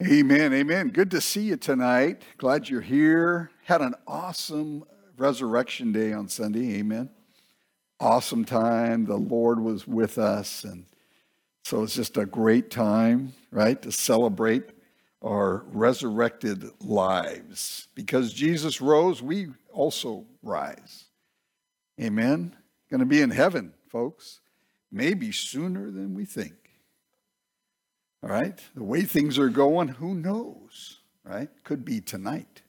Amen, amen. Good to see you tonight. Glad you're here. Had an awesome Resurrection Day on Sunday, amen. Awesome time. The Lord was with us, and so it's just a great time, right, to celebrate our resurrected lives. Because Jesus rose, we also rise. Amen. Going to be in heaven, folks, maybe sooner than we think. All right, the way things are going, who knows, right? Could be tonight.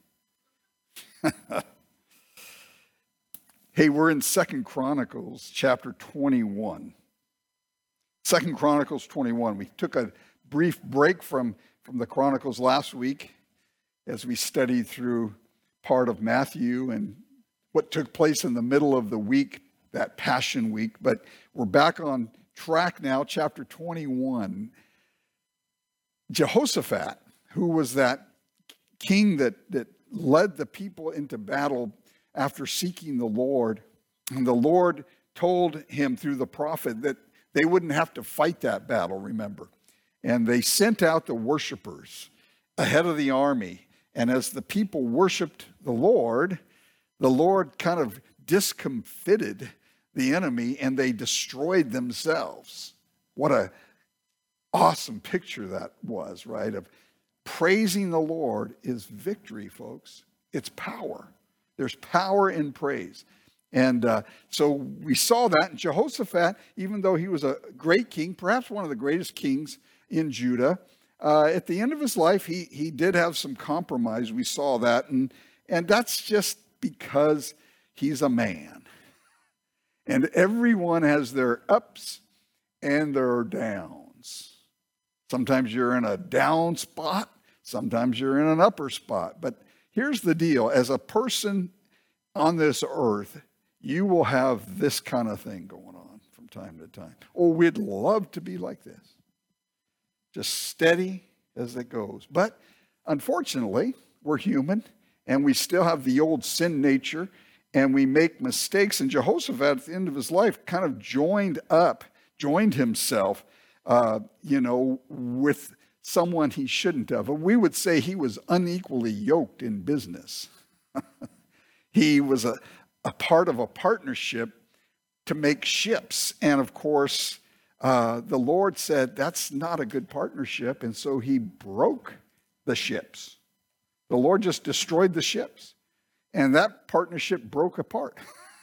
Hey, we're in 2 Chronicles chapter 21. 2 Chronicles 21. We took a brief break from the Chronicles last week as we studied through part of Matthew and what took place in the middle of the week, that Passion Week. But we're back on track now, chapter 21. Jehoshaphat, who was that king that led the people into battle after seeking the Lord, and the Lord told him through the prophet that they wouldn't have to fight that battle, remember. And they sent out the worshipers ahead of the army. And as the people worshiped the Lord kind of discomfited the enemy and they destroyed themselves. What a awesome picture that was, right? Of praising the Lord is victory, folks. It's power. There's power in praise. And so we saw that. And Jehoshaphat, even though he was a great king, perhaps one of the greatest kings in Judah, at the end of his life, he did have some compromise. We saw that. And that's just because he's a man. And everyone has their ups and their downs. Sometimes you're in a down spot. Sometimes you're in an upper spot. But here's the deal. As a person on this earth, you will have this kind of thing going on from time to time. Oh, we'd love to be like this. Just steady as it goes. But unfortunately, we're human, and we still have the old sin nature, and we make mistakes. And Jehoshaphat, at the end of his life, kind of joined himself with someone he shouldn't have. We would say he was unequally yoked in business. He was a part of a partnership to make ships. And of course, the Lord said, that's not a good partnership. And so he broke the ships. The Lord just destroyed the ships. And that partnership broke apart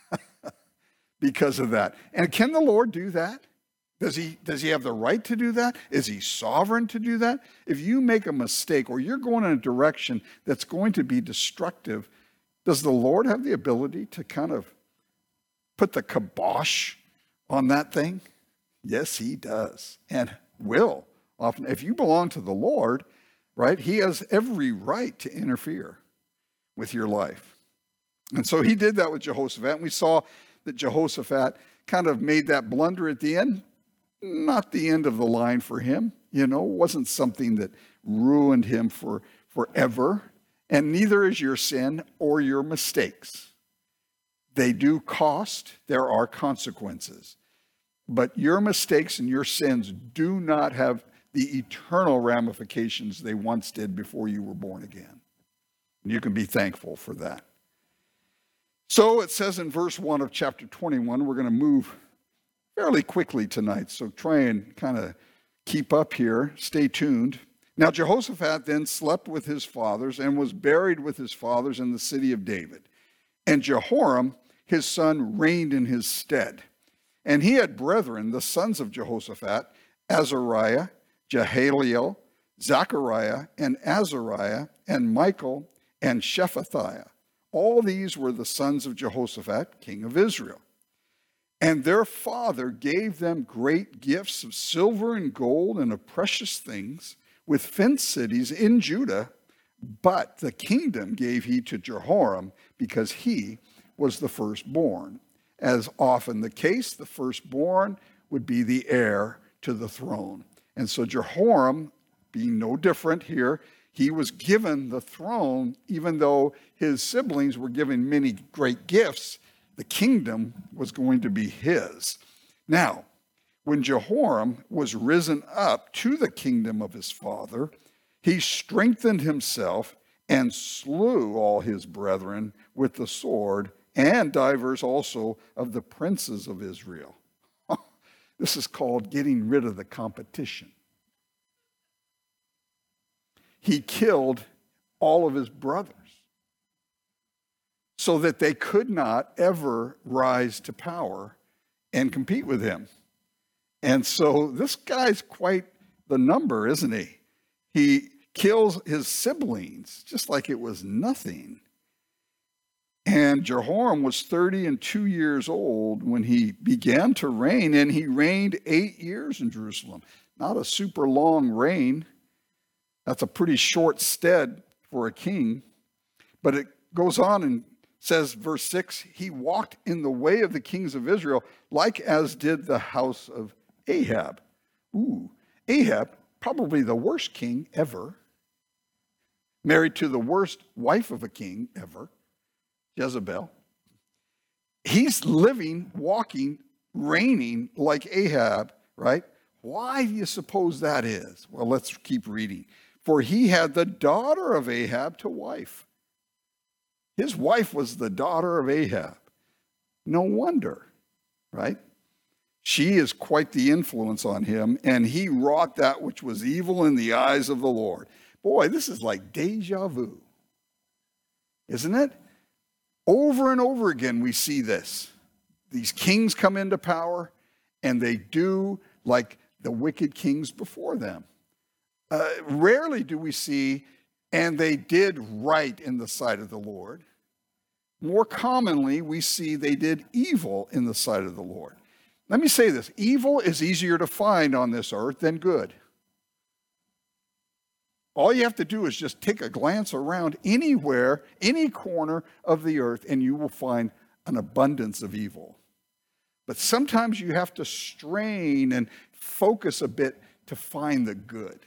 because of that. And can the Lord do that? Does he have the right to do that? Is he sovereign to do that? If you make a mistake or you're going in a direction that's going to be destructive, does the Lord have the ability to kind of put the kibosh on that thing? Yes, he does, and will. Often, if you belong to the Lord, right, he has every right to interfere with your life. And so he did that with Jehoshaphat, and we saw that Jehoshaphat kind of made that blunder at the end. Not the end of the line for him, wasn't something that ruined him forever. And neither is your sin or your mistakes. They do cost. There are consequences. But your mistakes and your sins do not have the eternal ramifications they once did before you were born again. And you can be thankful for that. So it says in verse 1 of chapter 21, we're going to move fairly quickly tonight, so try and kind of keep up here. Stay tuned. Now Jehoshaphat then slept with his fathers and was buried with his fathers in the city of David. And Jehoram, his son, reigned in his stead. And he had brethren, the sons of Jehoshaphat, Azariah, Jehaliel, Zechariah, and Azariah, and Michael, and Shephatiah. All these were the sons of Jehoshaphat, king of Israel. And their father gave them great gifts of silver and gold and of precious things, with fenced cities in Judah. But the kingdom gave he to Jehoram, because he was the firstborn. As often the case, the firstborn would be the heir to the throne. And so Jehoram, being no different here, he was given the throne, even though his siblings were given many great gifts. The kingdom was going to be his. Now, when Jehoram was risen up to the kingdom of his father, He strengthened himself and slew all his brethren with the sword, and divers also of the princes of Israel. This is called getting rid of the competition. He killed all of his brothers so that they could not ever rise to power and compete with him. And so this guy's quite the number, isn't he? He kills his siblings just like it was nothing. And Jehoram was 32 years old when he began to reign, and he reigned 8 years in Jerusalem. Not a super long reign. That's a pretty short stead for a king. But it goes on and says, verse 6, he walked in the way of the kings of Israel, like as did the house of Ahab. Ahab, probably the worst king ever, married to the worst wife of a king ever, Jezebel. He's living, walking, reigning like Ahab, right? Why do you suppose that is? Well, let's keep reading. For he had the daughter of Ahab to wife. His wife was the daughter of Ahab. No wonder, right? She is quite the influence on him, and he wrought that which was evil in the eyes of the Lord. Boy, this is like deja vu, isn't it? Over and over again we see this. These kings come into power, and they do like the wicked kings before them. Rarely do we see, and they did right in the sight of the Lord. More commonly, we see they did evil in the sight of the Lord. Let me say this. Evil is easier to find on this earth than good. All you have to do is just take a glance around anywhere, any corner of the earth, and you will find an abundance of evil. But sometimes you have to strain and focus a bit to find the good.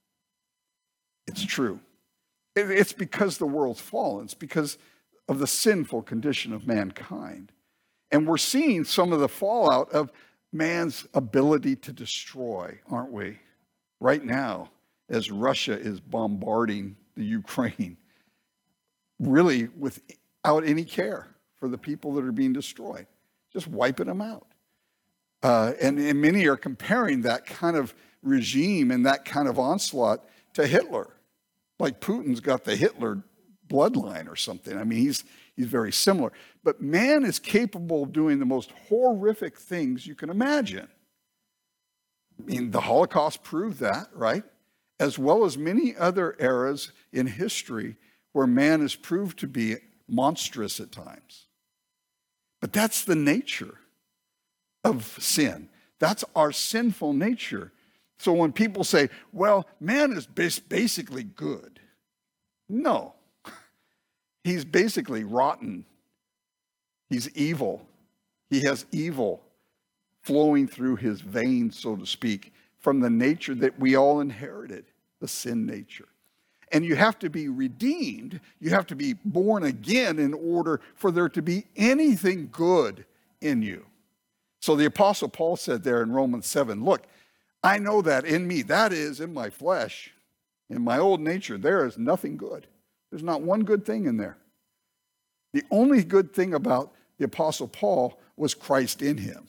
It's true. It's because the world's fallen. It's because of the sinful condition of mankind. And we're seeing some of the fallout of man's ability to destroy, aren't we? Right now, as Russia is bombarding the Ukraine, really without any care for the people that are being destroyed, just wiping them out. And many are comparing that kind of regime and that kind of onslaught to Hitler. Like Putin's got the Hitler bloodline or something. I mean, he's very similar. But man is capable of doing the most horrific things you can imagine. I mean, the Holocaust proved that, right? As well as many other eras in history where man is proved to be monstrous at times. But that's the nature of sin. That's our sinful nature. So when people say, well, man is basically good. No. He's basically rotten. He's evil. He has evil flowing through his veins, so to speak, from the nature that we all inherited, the sin nature. And you have to be redeemed. You have to be born again in order for there to be anything good in you. So the Apostle Paul said there in Romans 7, look, I know that in me, that is in my flesh, in my old nature, there is nothing good. There's not one good thing in there. The only good thing about the Apostle Paul was Christ in him.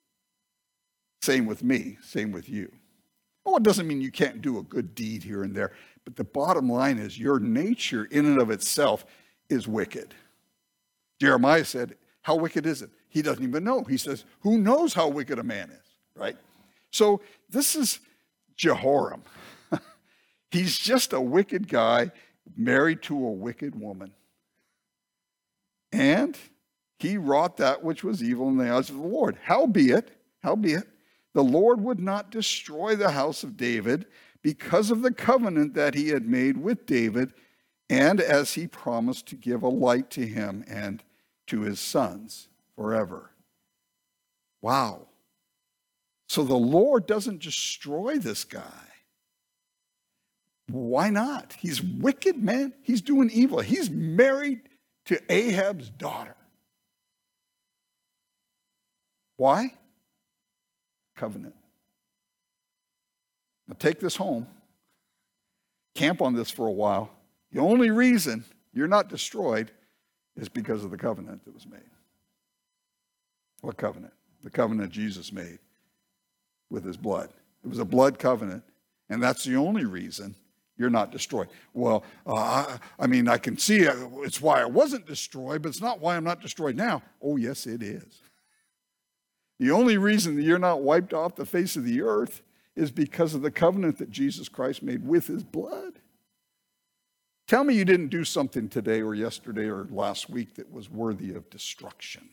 Same with me, same with you. Oh, it doesn't mean you can't do a good deed here and there, but the bottom line is your nature in and of itself is wicked. Jeremiah said, how wicked is it? He doesn't even know. He says, who knows how wicked a man is, right? So this is Jehoram. He's just a wicked guy married to a wicked woman. And he wrought that which was evil in the eyes of the Lord. Howbeit, the Lord would not destroy the house of David because of the covenant that he had made with David, and as he promised to give a light to him and to his sons forever. Wow. So the Lord doesn't destroy this guy. Why not? He's wicked, man. He's doing evil. He's married to Ahab's daughter. Why? Covenant. Now take this home. camp on this for a while. The only reason you're not destroyed is because of the covenant that was made. What covenant? The covenant Jesus made with his blood. It was a blood covenant, and that's the only reason you're not destroyed. Well, I can see it's why I wasn't destroyed, but it's not why I'm not destroyed now. Oh, yes, it is. The only reason that you're not wiped off the face of the earth is because of the covenant that Jesus Christ made with his blood. Tell me you didn't do something today or yesterday or last week that was worthy of destruction.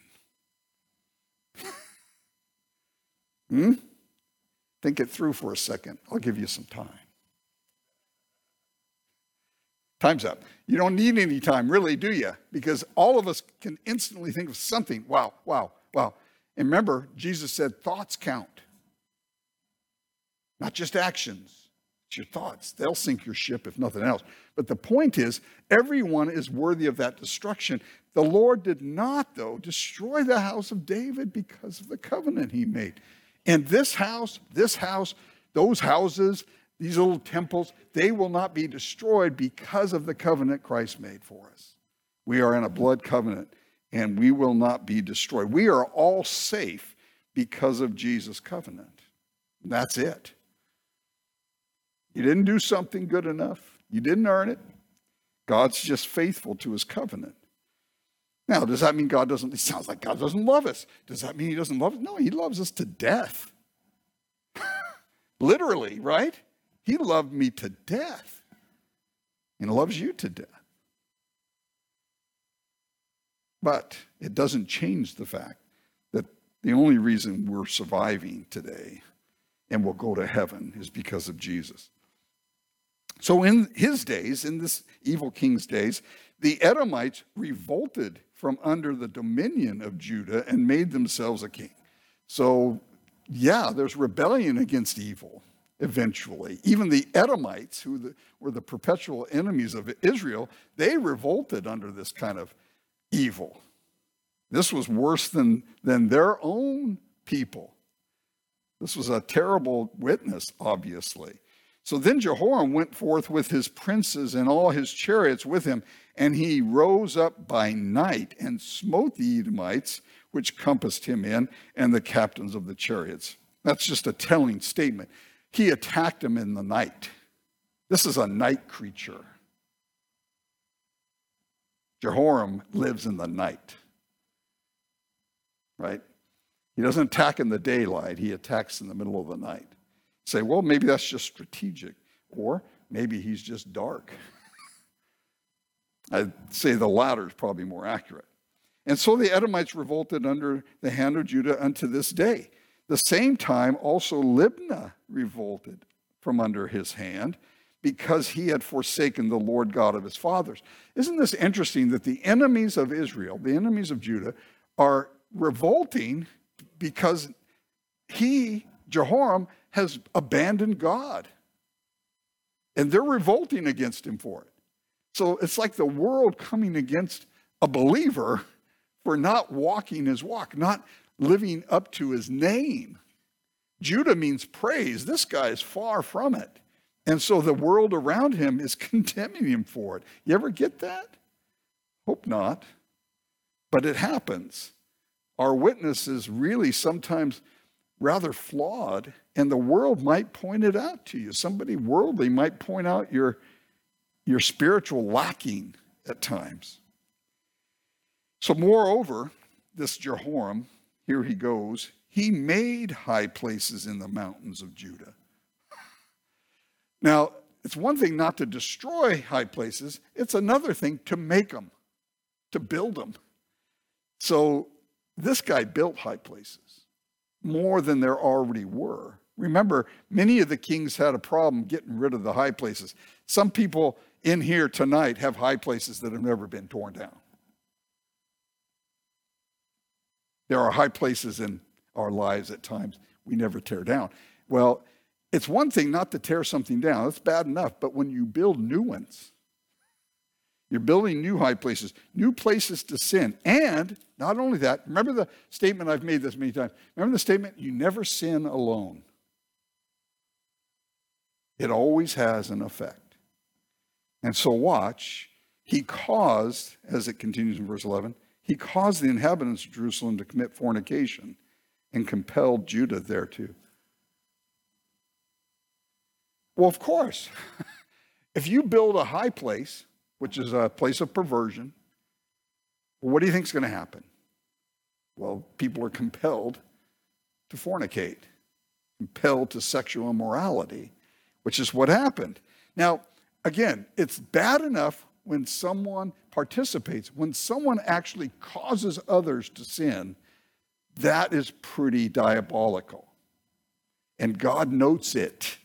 Think it through for a second. I'll give you some time. Time's up. You don't need any time, really, do you? Because all of us can instantly think of something. Wow. And remember, Jesus said thoughts count. Not just actions. It's your thoughts. They'll sink your ship if nothing else. But the point is, everyone is worthy of that destruction. The Lord did not, though, destroy the house of David because of the covenant he made. And this house, those houses, these little temples, they will not be destroyed because of the covenant Christ made for us. We are in a blood covenant, and we will not be destroyed. We are all safe because of Jesus' covenant. That's it. You didn't do something good enough. You didn't earn it. God's just faithful to his covenant. Now, does that mean it sounds like God doesn't love us. Does that mean he doesn't love us? No, he loves us to death. Literally, right? He loved me to death and loves you to death. But it doesn't change the fact that the only reason we're surviving today and will go to heaven is because of Jesus. So in his days, in this evil king's days, the Edomites revolted from under the dominion of Judah and made themselves a king. So, yeah, there's rebellion against evil eventually. Even the Edomites, who were the perpetual enemies of Israel, they revolted under this kind of evil. This was worse than their own people. This was a terrible witness, obviously. So then Jehoram went forth with his princes and all his chariots with him, and he rose up by night and smote the Edomites, which compassed him in, and the captains of the chariots. That's just a telling statement. He attacked them in the night. This is a night creature. Jehoram lives in the night, right? He doesn't attack in the daylight. He attacks in the middle of the night. Say, well, maybe that's just strategic, or maybe he's just dark. I'd say the latter is probably more accurate. And so the Edomites revolted under the hand of Judah unto this day. The same time also Libnah revolted from under his hand because he had forsaken the Lord God of his fathers. Isn't this interesting that the enemies of Israel, the enemies of Judah, are revolting because Jehoram, has abandoned God. And they're revolting against him for it. So it's like the world coming against a believer for not walking his walk, not living up to his name. Judah means praise. This guy is far from it. And so the world around him is condemning him for it. You ever get that? Hope not. But it happens. Our witness is really sometimes rather flawed, and the world might point it out to you. Somebody worldly might point out your spiritual lacking at times. So moreover, this Jehoram, here he goes, he made high places in the mountains of Judah. Now, it's one thing not to destroy high places. It's another thing to make them, to build them. So this guy built high places, more than there already were. Remember, many of the kings had a problem getting rid of the high places. Some people in here tonight have high places that have never been torn down. There are high places in our lives at times we never tear down. Well, it's one thing not to tear something down. That's bad enough. But when you build new ones, you're building new high places, new places to sin. And not only that, remember the statement, I've made this many times. Remember the statement, you never sin alone. It always has an effect. And so watch, he caused, as it continues in verse 11, he caused the inhabitants of Jerusalem to commit fornication and compelled Judah thereto. Well, of course, if you build a high place, which is a place of perversion, what do you think is going to happen? Well, people are compelled to fornicate, compelled to sexual immorality, which is what happened. Now, again, it's bad enough when someone participates. When someone actually causes others to sin, that is pretty diabolical. And God notes it.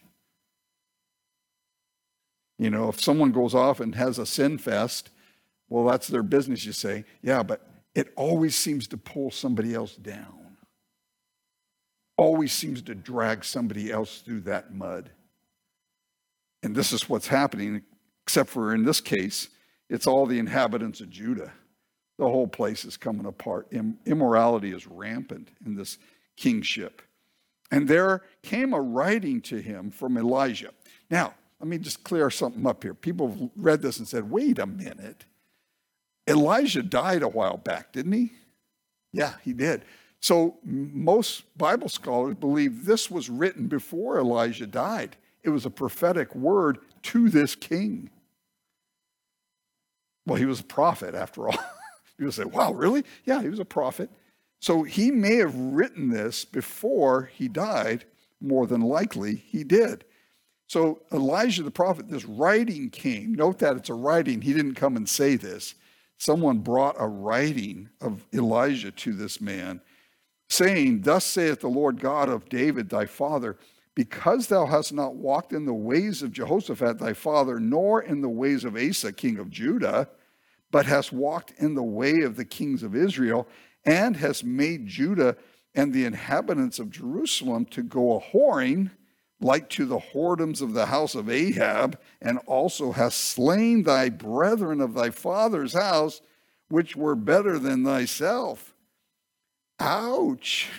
You know, if someone goes off and has a sin fest, well, that's their business, you say. Yeah, but it always seems to pull somebody else down. Always seems to drag somebody else through that mud. And this is what's happening, except for in this case, it's all the inhabitants of Judah. The whole place is coming apart. Immorality is rampant in this kingship. And there came a writing to him from Elijah. Now, let me just clear something up here. People have read this and said, wait a minute. Elijah died a while back, didn't he? Yeah, he did. So most Bible scholars believe this was written before Elijah died. It was a prophetic word to this king. Well, he was a prophet after all. You would say, wow, really? Yeah, he was a prophet. So he may have written this before he died. More than likely, he did. So Elijah the prophet, this writing came. Note that it's a writing. He didn't come and say this. Someone brought a writing of Elijah to this man, saying, thus saith the Lord God of David thy father, because thou hast not walked in the ways of Jehoshaphat thy father, nor in the ways of Asa king of Judah, but hast walked in the way of the kings of Israel, and hast made Judah and the inhabitants of Jerusalem to go a-whoring, like to the whoredoms of the house of Ahab, and also hast slain thy brethren of thy father's house, which were better than thyself. Ouch.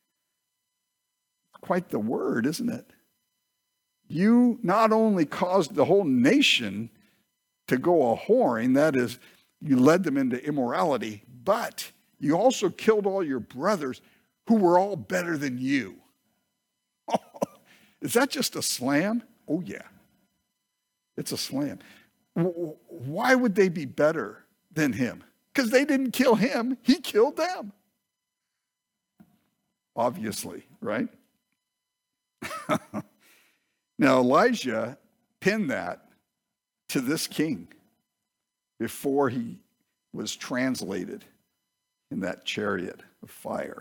Quite the word, isn't it? You not only caused the whole nation to go a-whoring, that is, you led them into immorality, but you also killed all your brothers who were all better than you. Is that just a slam? Oh, yeah. It's a slam. Why would they be better than him? Because they didn't kill him. He killed them. Obviously, right? Now, Elijah pinned that to this king before he was translated in that chariot of fire.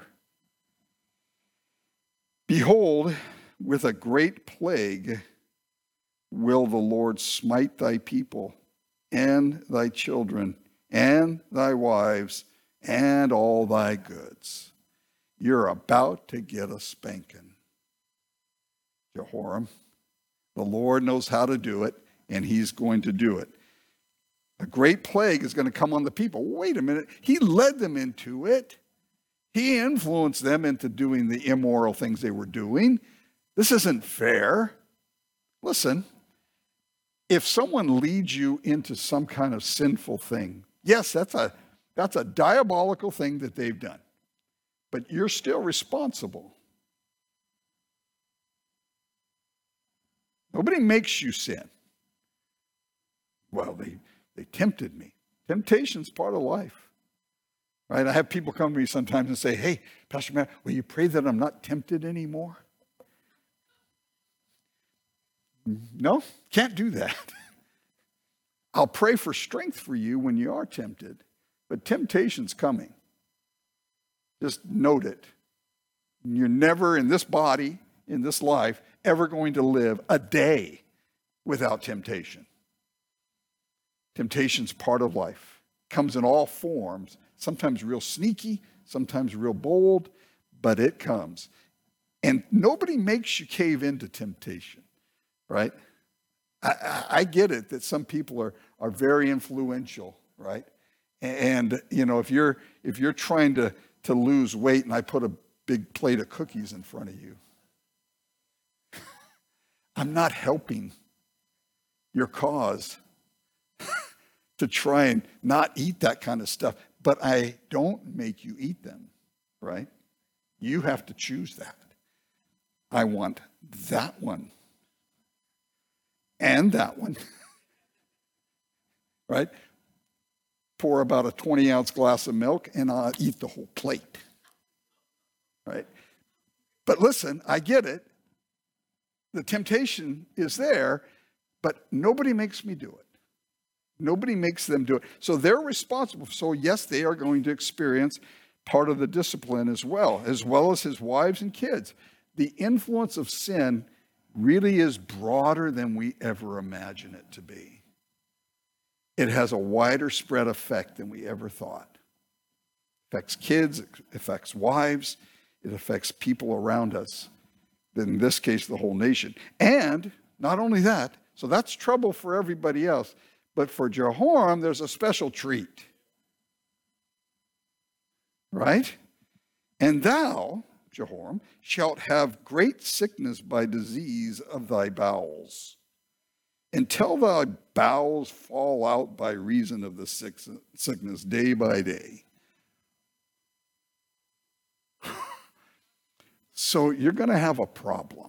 Behold, with a great plague will the Lord smite thy people and thy children and thy wives and all thy goods. You're about to get a spanking, Jehoram. The Lord knows how to do it, and he's going to do it. A great plague is going to come on the people. Wait a minute. He led them into it. He influenced them into doing the immoral things they were doing. This isn't fair. Listen, if someone leads you into some kind of sinful thing, yes, that's a diabolical thing that they've done. But you're still responsible. Nobody makes you sin. Well, they tempted me. Temptation's part of life. Right? I have people come to me sometimes and say, hey, Pastor Matt, will you pray that I'm not tempted anymore? No, can't do that. I'll pray for strength for you when you are tempted, but temptation's coming. Just note it. You're never in this body, in this life, ever going to live a day without temptation. Temptation's part of life. Comes in all forms, sometimes real sneaky, sometimes real bold, but it comes. And nobody makes you cave into temptation, right? I get it that some people are very influential, right? And you know, if you're trying to lose weight and I put a big plate of cookies in front of you, I'm not helping your cause. to try and not eat that kind of stuff, but I don't make you eat them, right? You have to choose that. I want that one and that one, right? Pour about a 20-ounce glass of milk and I'll eat the whole plate, right? But listen, I get it. The temptation is there, but nobody makes me do it. Nobody makes them do it. So they're responsible. So yes, they are going to experience part of the discipline as well as his wives and kids. The influence of sin really is broader than we ever imagine it to be. It has a wider spread effect than we ever thought. It affects kids, it affects wives, it affects people around us. In this case, the whole nation. And not only that, so that's trouble for everybody else. But for Jehoram, there's a special treat. Right? And thou, Jehoram, shalt have great sickness by disease of thy bowels, until thy bowels fall out by reason of the sickness day by day. So you're going to have a problem,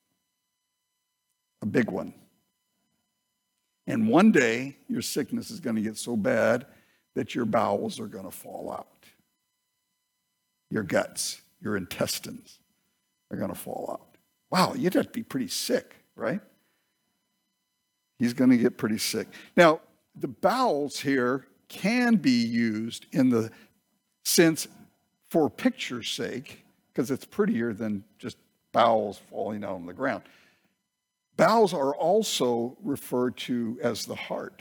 a big one. And one day, your sickness is going to get so bad that your bowels are going to fall out. Your guts, your intestines are going to fall out. Wow, you'd have to be pretty sick, right? He's going to get pretty sick. Now, the bowels here can be used in the sense for picture's sake, because it's prettier than just bowels falling out on the ground. Bowels are also referred to as the heart.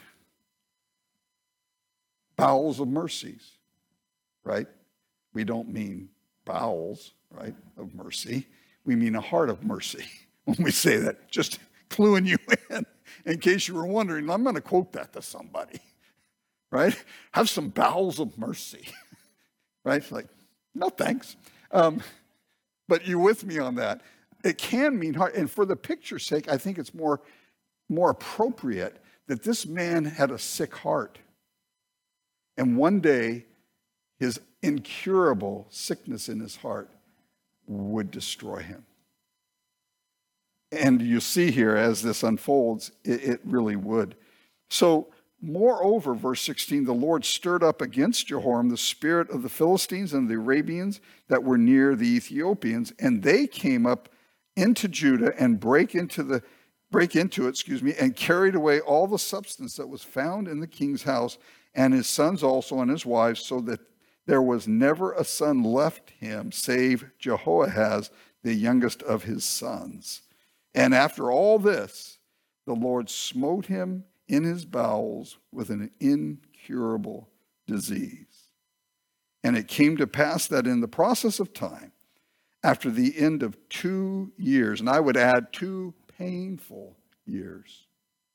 Bowels of mercies, right? We don't mean bowels, right, of mercy. We mean a heart of mercy when we say that. Just cluing you in case you were wondering. I'm going to quote that to somebody, right? Have some bowels of mercy, right? It's like, no thanks. But you with me on that? It can mean heart. And for the picture's sake, I think it's more appropriate that this man had a sick heart. And one day, his incurable sickness in his heart would destroy him. And you see here, as this unfolds, it really would. So, moreover, verse 16, the Lord stirred up against Jehoram the spirit of the Philistines and the Arabians that were near the Ethiopians, and they came up into Judah and break into it, and carried away all the substance that was found in the king's house, and his sons also and his wives, so that there was never a son left him save Jehoahaz, the youngest of his sons. And after all this, the Lord smote him in his bowels with an incurable disease. And it came to pass that in the process of time, after the end of 2 years, and I would add 2 painful years,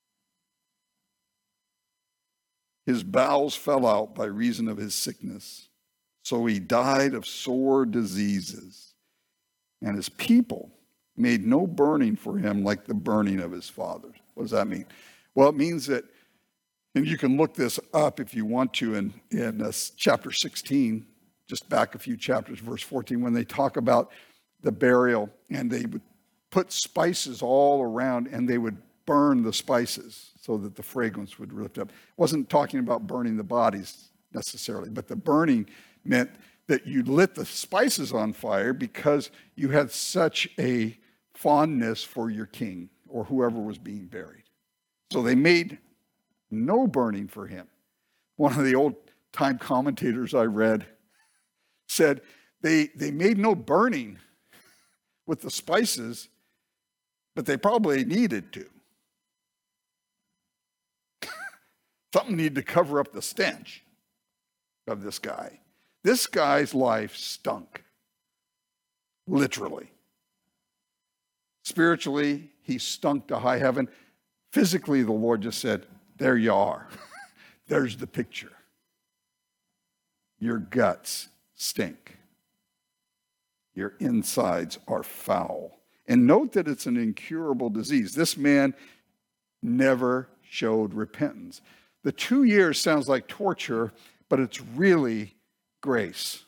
his bowels fell out by reason of his sickness. So he died of sore diseases. And his people made no burning for him like the burning of his fathers. What does that mean? Well, it means that, and you can look this up if you want to in chapter 16, just back a few chapters, verse 14, when they talk about the burial, and they would put spices all around, and they would burn the spices so that the fragrance would lift up. It wasn't talking about burning the bodies necessarily, but the burning meant that you lit the spices on fire because you had such a fondness for your king or whoever was being buried. So they made no burning for him. One of the old-time commentators I read said they made no burning with the spices, but they probably needed to. Something needed to cover up the stench of this guy. This guy's life stunk, literally. Spiritually, he stunk to high heaven. Physically, the Lord just said, there you are. There's the picture. Your guts stink. Your insides are foul. And note that it's an incurable disease. This man never showed repentance. The 2 years sounds like torture, but it's really grace.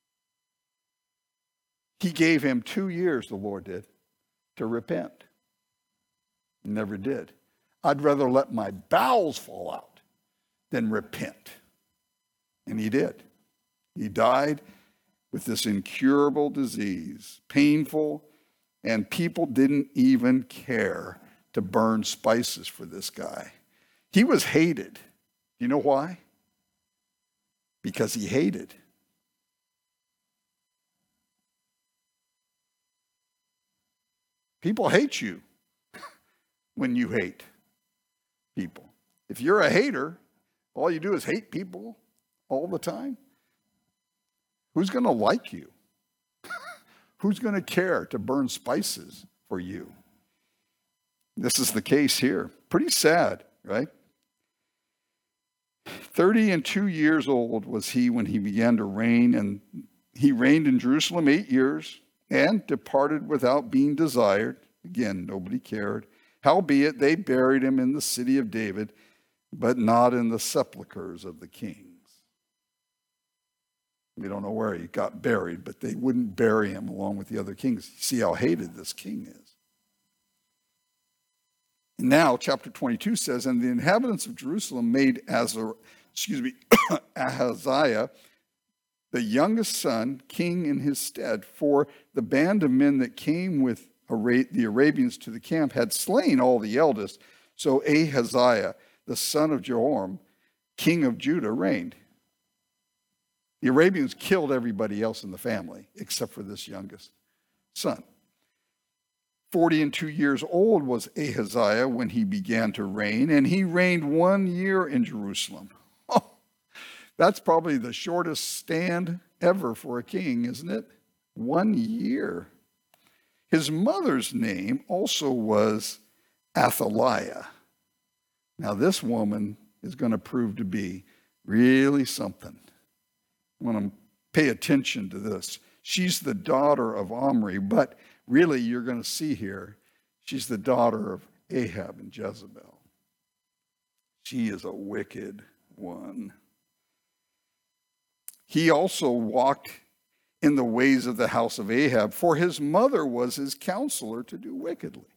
He gave him 2 years, the Lord did, to repent. He never did. I'd rather let my bowels fall out than repent. And he did. He died with this incurable disease, painful, and people didn't even care to burn spices for this guy. He was hated. You know why? Because he hated. People hate you when you hate people. If you're a hater, all you do is hate people all the time. Who's going to like you? Who's going to care to burn spices for you? This is the case here. Pretty sad, right? 32 years old was he when he began to reign, and he reigned in Jerusalem 8 years and departed without being desired. Again, nobody cared. Howbeit, they buried him in the city of David, but not in the sepulchres of the kings. We don't know where he got buried, but they wouldn't bury him along with the other kings. See how hated this king is. And now, chapter 22 says, and the inhabitants of Jerusalem made Ahaziah, the youngest son, king in his stead, for the band of men that came with the Arabians to the camp had slain all the eldest. So Ahaziah, the son of Jehoram, king of Judah, reigned. The Arabians killed everybody else in the family except for this youngest son. 42 years old was Ahaziah when he began to reign, and he reigned 1 year in Jerusalem. Oh, that's probably the shortest stand ever for a king, isn't it? 1 year. His mother's name also was Athaliah. Now, this woman is going to prove to be really something. I want to pay attention to this. She's the daughter of Omri, but really you're going to see here, she's the daughter of Ahab and Jezebel. She is a wicked one. He also walked in the ways of the house of Ahab, for his mother was his counselor to do wickedly.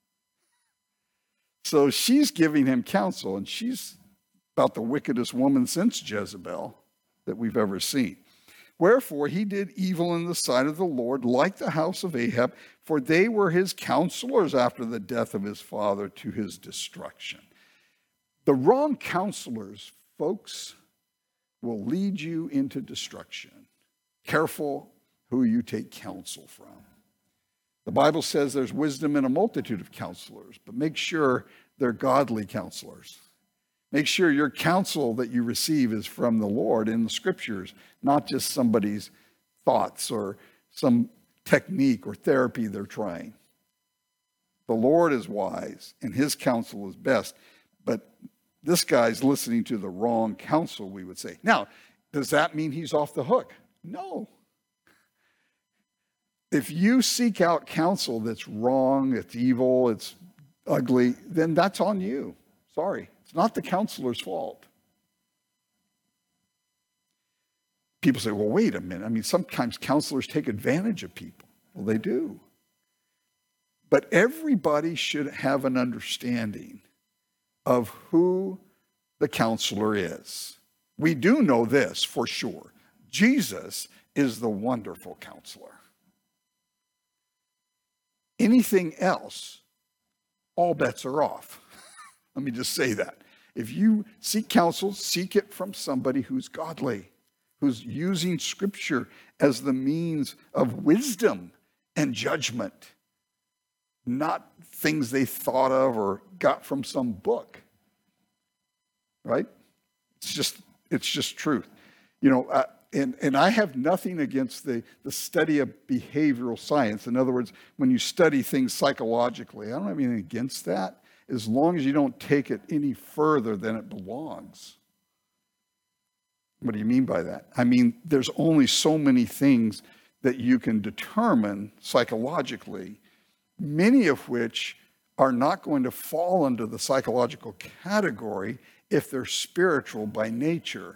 So she's giving him counsel, and she's about the wickedest woman since Jezebel that we've ever seen. Wherefore he did evil in the sight of the Lord, like the house of Ahab, for they were his counselors after the death of his father to his destruction. The wrong counselors, folks, will lead you into destruction. Careful who you take counsel from. The Bible says there's wisdom in a multitude of counselors, but make sure they're godly counselors. Make sure your counsel that you receive is from the Lord in the scriptures, not just somebody's thoughts or some technique or therapy they're trying. The Lord is wise and his counsel is best, but this guy's listening to the wrong counsel, we would say. Now, does that mean he's off the hook? No. If you seek out counsel that's wrong, it's evil, it's ugly, then that's on you. Sorry. It's not the counselor's fault. People say, well, wait a minute. I mean, sometimes counselors take advantage of people. Well, they do. But everybody should have an understanding of who the counselor is. We do know this for sure. Jesus is the wonderful counselor. Anything else, all bets are off. Let me just say that. If you seek counsel, seek it from somebody who's godly, who's using Scripture as the means of wisdom and judgment, not things they thought of or got from some book. Right? It's just truth. You know, and I have nothing against the study of behavioral science. In other words, when you study things psychologically, I don't have anything against that, as long as you don't take it any further than it belongs. What do you mean by that? I mean, there's only so many things that you can determine psychologically, many of which are not going to fall under the psychological category if they're spiritual by nature.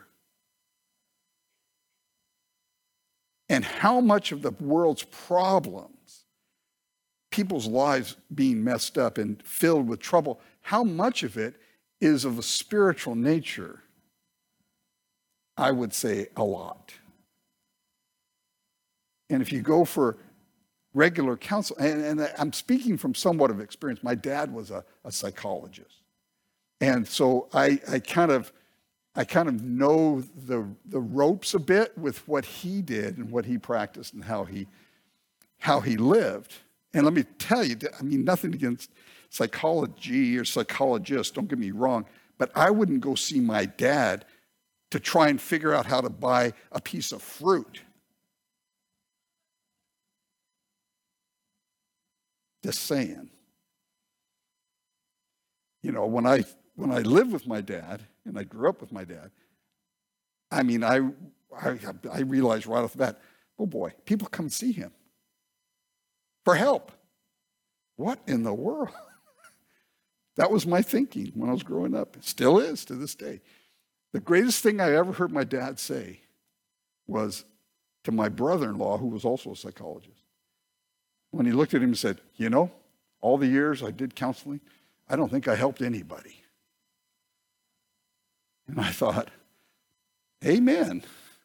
And how much of the world's problems, people's lives being messed up and filled with trouble, how much of it is of a spiritual nature? I would say a lot. And if you go for regular counsel, and I'm speaking from somewhat of experience. My dad was a psychologist. And so I kind of know the ropes a bit with what he did and what he practiced and how he lived. And let me tell you, I mean, nothing against psychology or psychologists, don't get me wrong, but I wouldn't go see my dad to try and figure out how to buy a piece of fruit. Just saying. You know, when I lived with my dad and I grew up with my dad, I mean, I realized right off the bat, oh boy, people come see him for help. What in the world? That was my thinking when I was growing up. It still is to this day. The greatest thing I ever heard my dad say was to my brother-in-law, who was also a psychologist. When he looked at him and said, you know, all the years I did counseling, I don't think I helped anybody. And I thought, amen.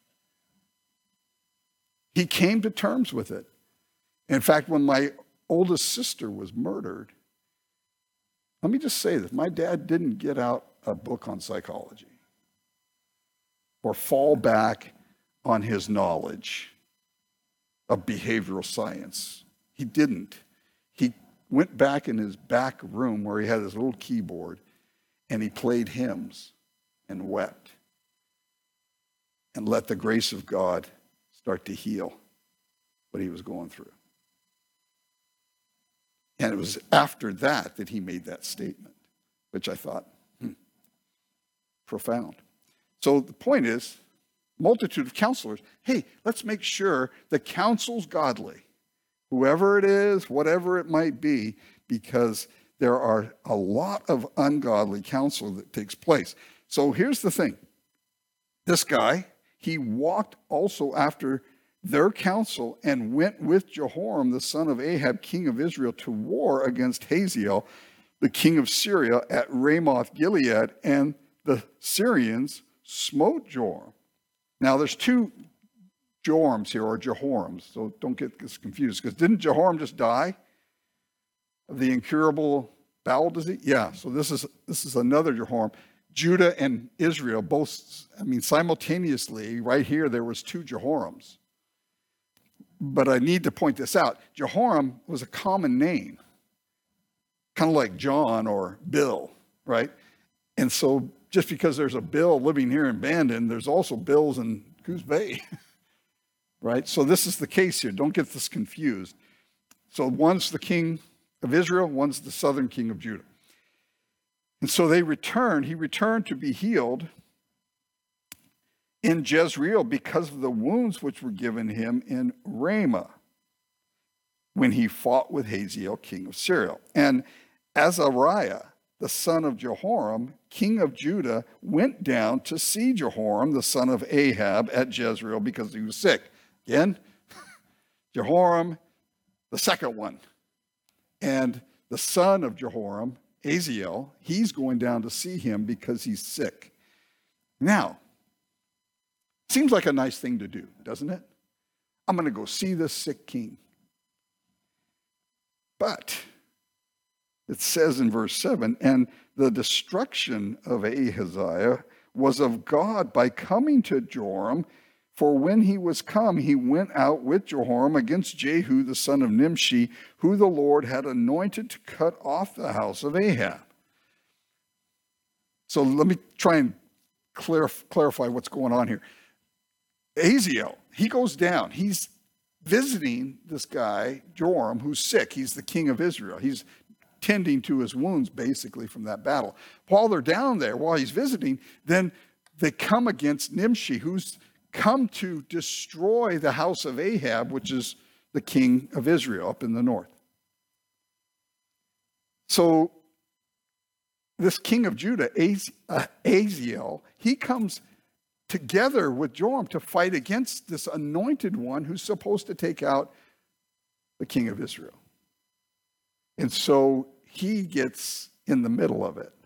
He came to terms with it. In fact, when my oldest sister was murdered, let me just say this, my dad didn't get out a book on psychology or fall back on his knowledge of behavioral science. He didn't. He went back in his back room where he had his little keyboard and he played hymns and wept and let the grace of God start to heal what he was going through. And it was after that that he made that statement, which I thought, profound. So the point is, multitude of counselors, hey, let's make sure the counsel's godly. Whoever it is, whatever it might be, because there are a lot of ungodly counsel that takes place. So here's the thing. This guy, he walked also after their counsel and went with Jehoram, the son of Ahab, king of Israel, to war against Hazael, the king of Syria, at Ramoth Gilead, and the Syrians smote Joram. Now there's two Jorams here, or Jehorams, so don't get this confused, because didn't Jehoram just die of the incurable bowel disease? Yeah, so this is another Jehoram. Judah and Israel both, I mean, simultaneously, right here, there was two Jehorams. But I need to point this out. Jehoram was a common name, kind of like John or Bill, right? And so just because there's a Bill living here in Bandon, there's also Bills in Coos Bay, right? So this is the case here. Don't get this confused. So one's the king of Israel, one's the southern king of Judah. And so he returned to be healed in Jezreel because of the wounds which were given him in Ramah when he fought with Hazael, king of Syria. And Azariah, the son of Jehoram, king of Judah, went down to see Jehoram, the son of Ahab, at Jezreel because he was sick. Again, Jehoram, the second one. And the son of Jehoram, Hazael, he's going down to see him because he's sick. Now, seems like a nice thing to do, doesn't it? I'm going to go see this sick king. But it says in verse 7, and the destruction of Ahaziah was of God by coming to Joram, for when he was come, he went out with Jehoram against Jehu, the son of Nimshi, who the Lord had anointed to cut off the house of Ahab. So let me try and clarify what's going on here. Hazael, he goes down. He's visiting this guy, Joram, who's sick. He's the king of Israel. He's tending to his wounds, basically, from that battle. While they're down there, while he's visiting, then they come against Nimshi, who's come to destroy the house of Ahab, which is the king of Israel up in the north. So this king of Judah, Aziel, he comes together with Joram to fight against this anointed one who's supposed to take out the king of Israel. And so he gets in the middle of it.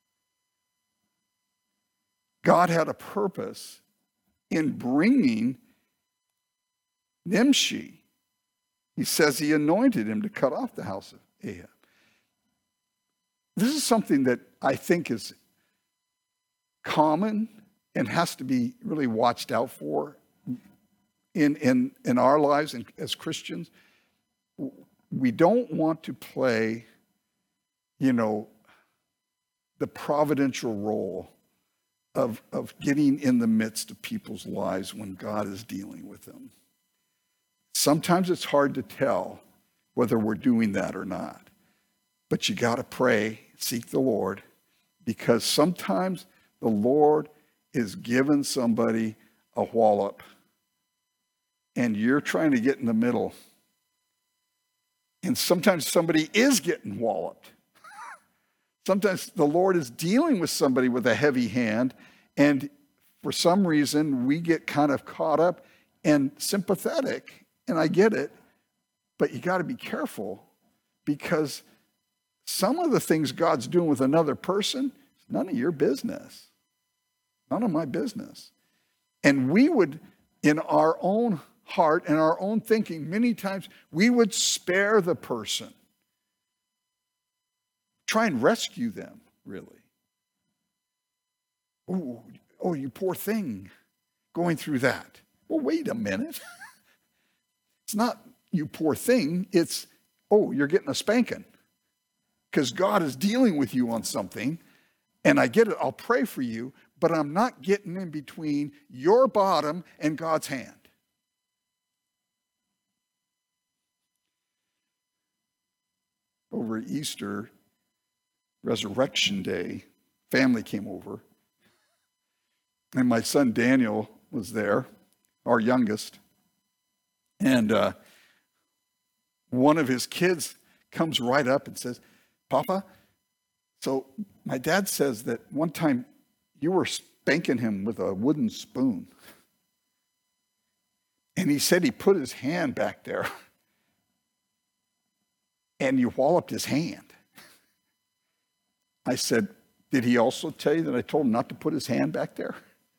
God had a purpose in bringing Nimshi. He says he anointed him to cut off the house of Ahab. This is something that I think is common and has to be really watched out for in our lives as Christians. We don't want to play, the providential role of getting in the midst of people's lives when God is dealing with them. Sometimes it's hard to tell whether we're doing that or not. But you got to pray, seek the Lord, because sometimes the Lord is giving somebody a wallop, and you're trying to get in the middle. And sometimes somebody is getting walloped. Sometimes the Lord is dealing with somebody with a heavy hand, and for some reason we get kind of caught up and sympathetic, and I get it, but you got to be careful, because some of the things God's doing with another person, it's none of your business. None of my business. And we would, in our own heart and our own thinking, many times we would spare the person. Try and rescue them, really. Oh, you poor thing, going through that. Well, wait a minute. It's not you poor thing, it's, you're getting a spanking. Because God is dealing with you on something, and I get it, I'll pray for you, but I'm not getting in between your bottom and God's hand. Over Easter, Resurrection Day, family came over, and my son Daniel was there, our youngest, and one of his kids comes right up and says, "Papa, so my dad says that one time you were spanking him with a wooden spoon. And he said he put his hand back there and you walloped his hand." I said, "Did he also tell you that I told him not to put his hand back there?"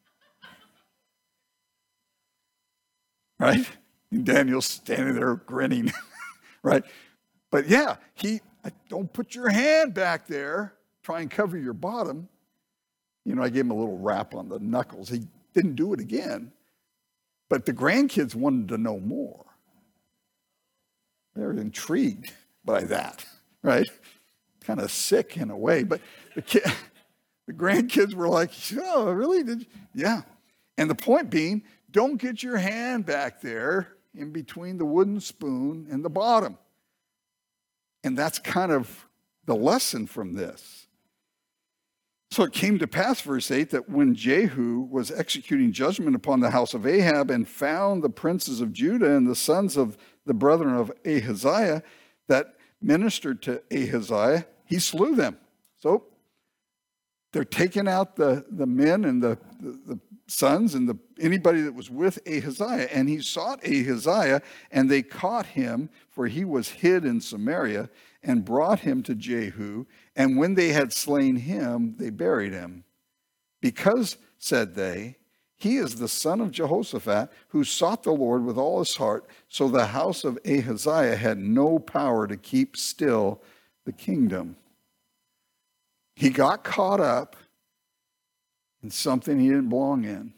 Right? And Daniel's standing there grinning, right? But yeah, don't put your hand back there. Try and cover your bottom. I gave him a little rap on the knuckles. He didn't do it again. But the grandkids wanted to know more. They were intrigued by that, right? Kind of sick in a way. But the grandkids were like, "Oh, really? Did you?" Yeah. And the point being, don't get your hand back there in between the wooden spoon and the bottom. And that's kind of the lesson from this. So it came to pass, verse 8, that when Jehu was executing judgment upon the house of Ahab and found the princes of Judah and the sons of the brethren of Ahaziah that ministered to Ahaziah, he slew them. So they're taking out the men and the sons and anybody that was with Ahaziah. And he sought Ahaziah, and they caught him, for he was hid in Samaria, and brought him to Jehu. And when they had slain him, they buried him. Because, said they, he is the son of Jehoshaphat, who sought the Lord with all his heart. So the house of Ahaziah had no power to keep still the kingdom. He got caught up in something he didn't belong in.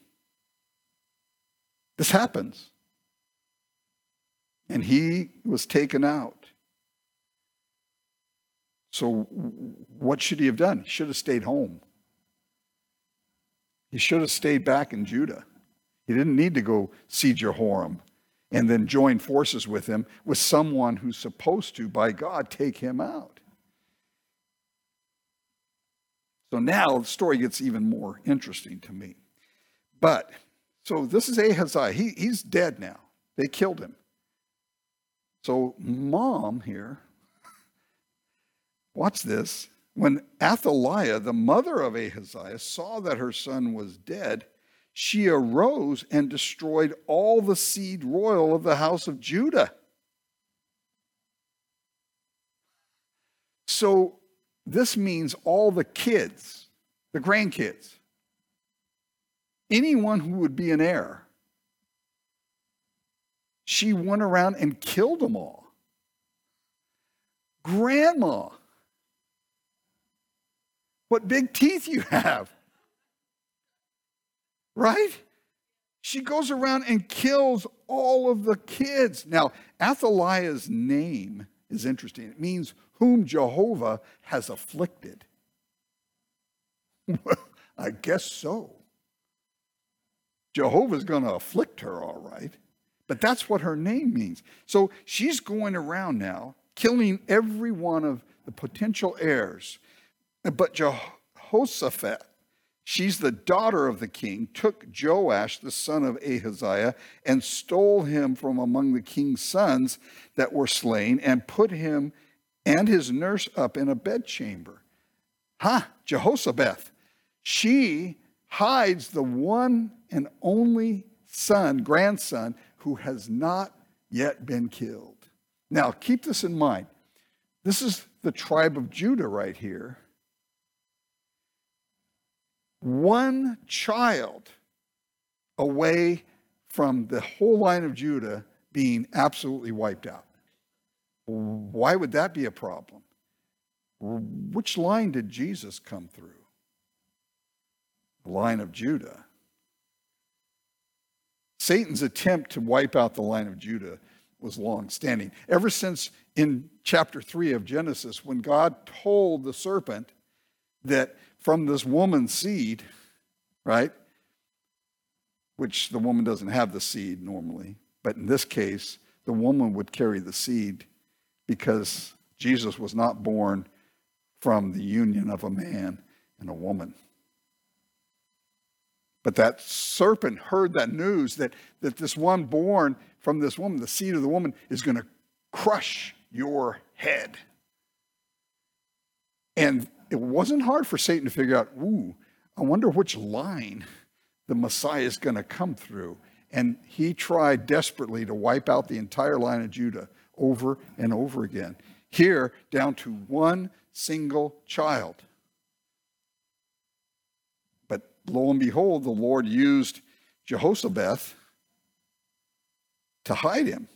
This happens. And he was taken out. So what should he have done? He should have stayed home. He should have stayed back in Judah. He didn't need to go see Jehoram and then join forces with him, with someone who's supposed to, by God, take him out. So now the story gets even more interesting to me. But, so this is Ahaziah. He's dead now. They killed him. So mom here, watch this. When Athaliah, the mother of Ahaziah, saw that her son was dead, she arose and destroyed all the seed royal of the house of Judah. So this means all the kids, the grandkids, anyone who would be an heir. She went around and killed them all. Grandma, what big teeth you have. Right? She goes around and kills all of the kids. Now, Athaliah's name is interesting. It means whom Jehovah has afflicted. Well, I guess so. Jehovah's going to afflict her, all right. But that's what her name means. So she's going around now, killing every one of the potential heirs. But Jehoshaphat, she's the daughter of the king, took Joash, the son of Ahaziah, and stole him from among the king's sons that were slain, and put him and his nurse up in a bedchamber. Jehoshaphat. She hides the one and only grandson, who has not yet been killed. Now, keep this in mind. This is the tribe of Judah right here. One child away from the whole line of Judah being absolutely wiped out. Why would that be a problem? Which line did Jesus come through? The line of Judah. Satan's attempt to wipe out the line of Judah was long-standing. Ever since in chapter 3 of Genesis, when God told the serpent that from this woman's seed, right, which the woman doesn't have the seed normally, but in this case, the woman would carry the seed because Jesus was not born from the union of a man and a woman. But that serpent heard that news that this one born from this woman, the seed of the woman, is going to crush your head. And it wasn't hard for Satan to figure out, I wonder which line the Messiah is going to come through. And he tried desperately to wipe out the entire line of Judah over and over again. Here, down to one single child. But lo and behold, the Lord used Jehoshaphat to hide him.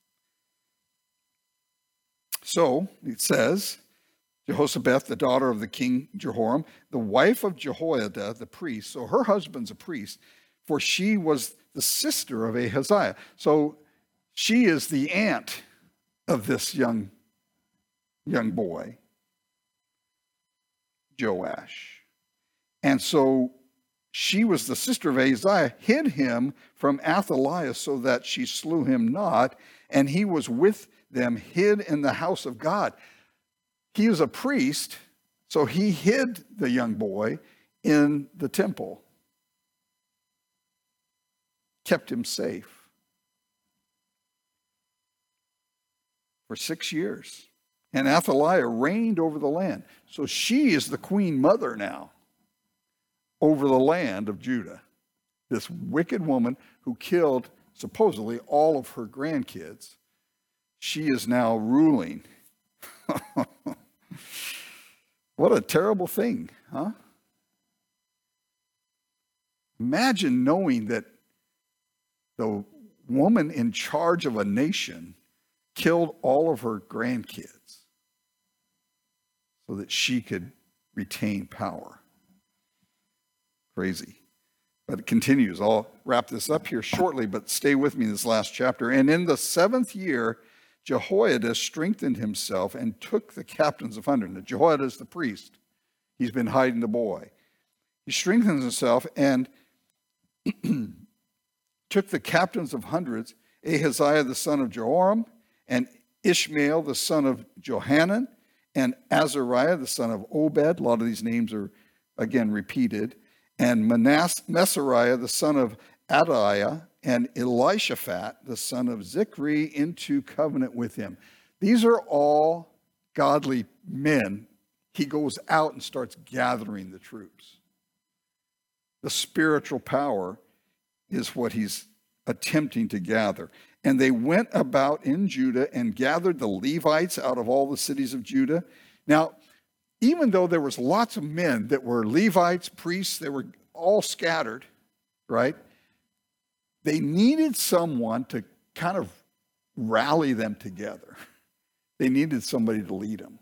So, it says, Jehoshaphat, the daughter of the king Jehoram, the wife of Jehoiada, the priest, so her husband's a priest, for she was the sister of Ahaziah. So she is the aunt of this young boy, Joash. And so she was the sister of Ahaziah, hid him from Athaliah so that she slew him not, and he was with them hid in the house of God. He was a priest, so he hid the young boy in the temple, kept him safe for 6 years. And Athaliah reigned over the land. So she is the queen mother now over the land of Judah. This wicked woman who killed supposedly all of her grandkids, she is now ruling. What a terrible thing, huh? Imagine knowing that the woman in charge of a nation killed all of her grandkids so that she could retain power. Crazy. But it continues. I'll wrap this up here shortly, but stay with me in this last chapter. And in the 7th year, Jehoiada strengthened himself and took the captains of 100. Now, Jehoiada is the priest. He's been hiding the boy. He strengthened himself and took the captains of hundreds, Ahaziah the son of Jehoram, and Ishmael the son of Johanan, and Azariah the son of Obed. A lot of these names are, again, repeated. And Mesariah the son of Adaiah, and Elishaphat the son of Zichri into covenant with him. These are all godly men he goes out and starts gathering the troops. The spiritual power is what he's attempting to gather. And they went about in Judah and gathered the Levites out of all the cities of Judah. Now, even though there was lots of men that were Levites, priests, they were all scattered, right? They needed someone to kind of rally them together. They needed somebody to lead them.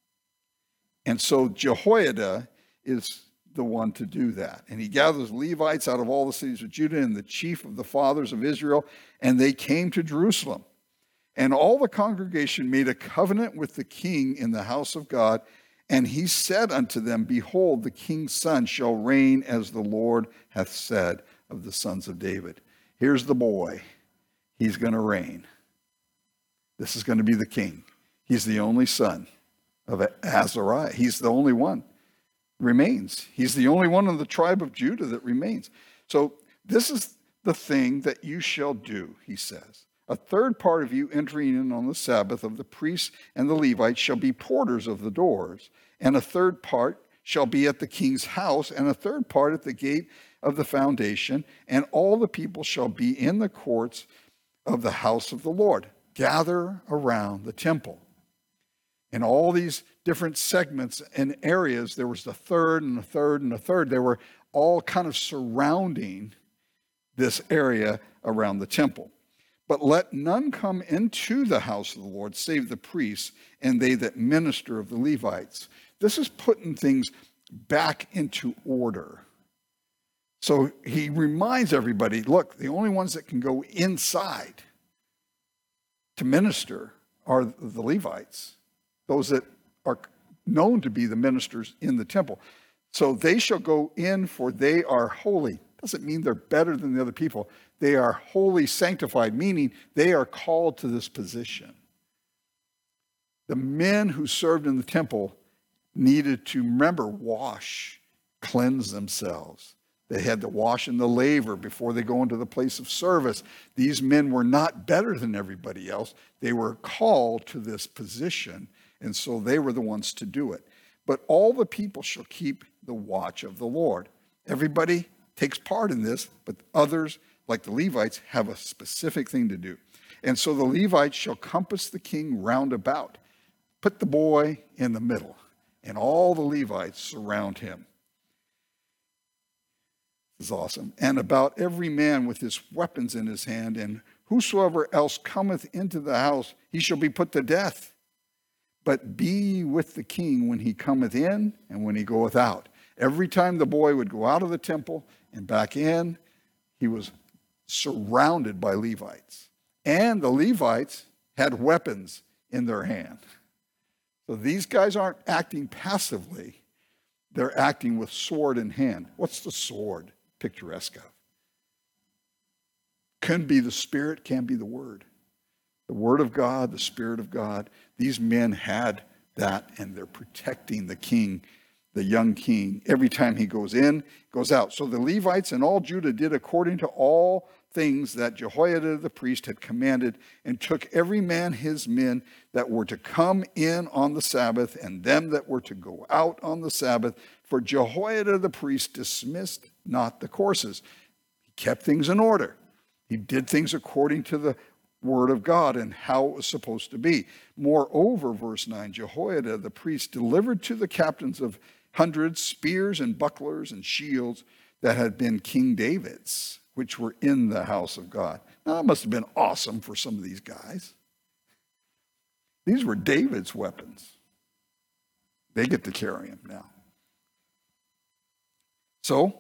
And so Jehoiada is the one to do that. And he gathers Levites out of all the cities of Judah and the chief of the fathers of Israel, and they came to Jerusalem. And all the congregation made a covenant with the king in the house of God, and he said unto them, Behold, the king's son shall reign as the Lord hath said of the sons of David. Here's the boy. He's going to reign. This is going to be the king. He's the only son of Azariah. He's the only one remains. He's the only one in the tribe of Judah that remains. So this is the thing that you shall do, he says. A third part of you entering in on the Sabbath of the priests and the Levites shall be porters of the doors, and a third part shall be at the king's house, and a third part at the gate of the foundation, and all the people shall be in the courts of the house of the Lord. Gather around the temple. In all these different segments and areas, there was the third and a third and a third. They were all kind of surrounding this area around the temple. But let none come into the house of the Lord, save the priests and they that minister of the Levites. This is putting things back into order. So he reminds everybody, look, the only ones that can go inside to minister are the Levites, those that are known to be the ministers in the temple. So they shall go in, for they are holy. Doesn't mean they're better than the other people. They are wholly sanctified, meaning they are called to this position. The men who served in the temple needed to, remember, wash, cleanse themselves. They had to wash in the laver before they go into the place of service. These men were not better than everybody else. They were called to this position, and so they were the ones to do it. But all the people shall keep the watch of the Lord. Everybody takes part in this, but others, like the Levites, have a specific thing to do. And so the Levites shall compass the king round about. Put the boy in the middle, and all the Levites surround him. This is awesome. And about every man with his weapons in his hand, and whosoever else cometh into the house, he shall be put to death. But be with the king when he cometh in and when he goeth out. Every time the boy would go out of the temple and back in, he was surrounded by Levites. And the Levites had weapons in their hand. So these guys aren't acting passively. They're acting with sword in hand. What's the sword picturesque of? Can be the Spirit, can be the Word. The Word of God, the Spirit of God. These men had that, and they're protecting the king, the young king, every time he goes in, goes out. So the Levites and all Judah did according to all things that Jehoiada the priest had commanded, and took every man his men that were to come in on the Sabbath, and them that were to go out on the Sabbath. For Jehoiada the priest dismissed not the courses. He kept things in order. He did things according to the word of God and how it was supposed to be. Moreover, verse 9, Jehoiada the priest delivered to the captains of hundreds spears and bucklers and shields that had been King David's, which were in the house of God. Now, that must have been awesome for some of these guys. These were David's weapons. They get to carry them now. So,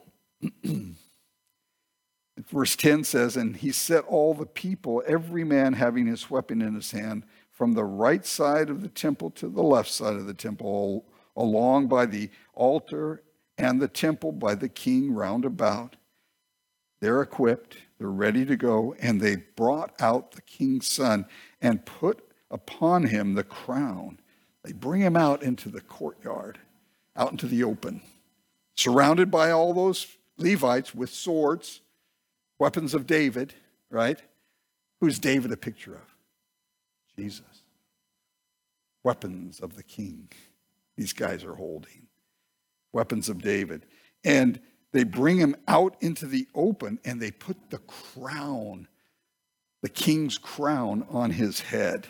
verse 10 says, and he set all the people, every man having his weapon in his hand, from the right side of the temple to the left side of the temple, along by the altar and the temple by the king round about. They're equipped, they're ready to go, and they brought out the king's son and put upon him the crown. They bring him out into the courtyard, out into the open, surrounded by all those Levites with swords, weapons of David, right? Who's David a picture of? Jesus. Weapons of the king. these guys are holding. Weapons of David. And they bring him out into the open and they put the crown, the king's crown, on his head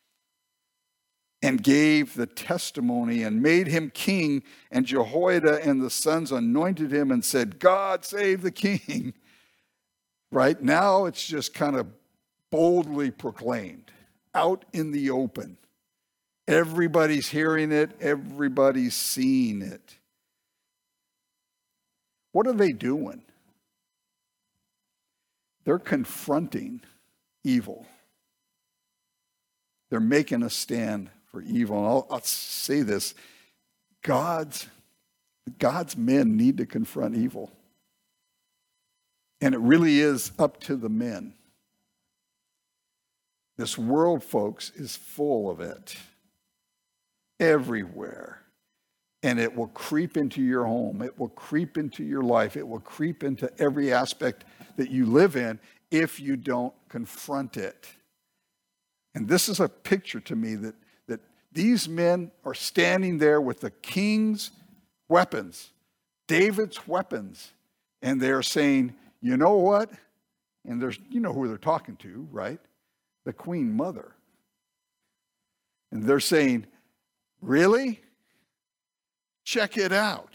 and gave the testimony and made him king. And Jehoiada and the sons anointed him and said, God save the king. Right now it's just kind of boldly proclaimed out in the open. Everybody's hearing it. Everybody's seeing it. What are they doing? They're confronting evil. They're making a stand for evil. And I'll say this. God's men need to confront evil. And it really is up to the men. This world, folks, is full of it. Everywhere. And it will creep into your home. It will creep into your life. It will creep into every aspect that you live in if you don't confront it. And this is a picture to me that these men are standing there with the king's weapons, David's weapons, and they're saying, you know what? And you know who they're talking to, right? The Queen Mother. And they're saying, really? Check it out.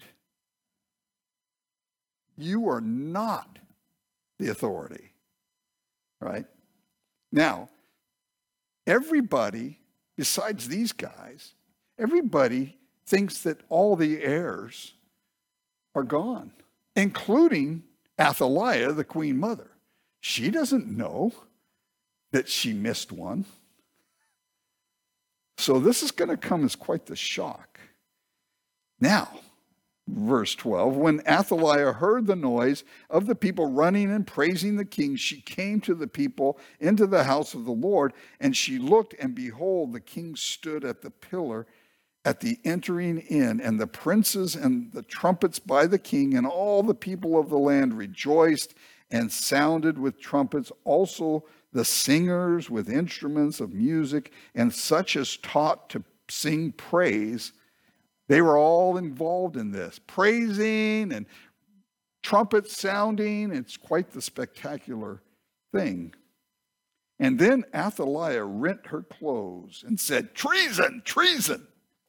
You are not the authority, right? Now, everybody, besides these guys, everybody thinks that all the heirs are gone, including Athaliah, the Queen Mother. She doesn't know that she missed one. So this is going to come as quite the shock. Now, verse 12, when Athaliah heard the noise of the people running and praising the king, she came to the people into the house of the Lord, and she looked, and behold, the king stood at the pillar at the entering in, and the princes and the trumpets by the king, and all the people of the land rejoiced and sounded with trumpets, also the singers with instruments of music, and such as taught to sing praise. They were all involved in this, praising and trumpets sounding. It's quite the spectacular thing. And then Athaliah rent her clothes and said, treason, treason.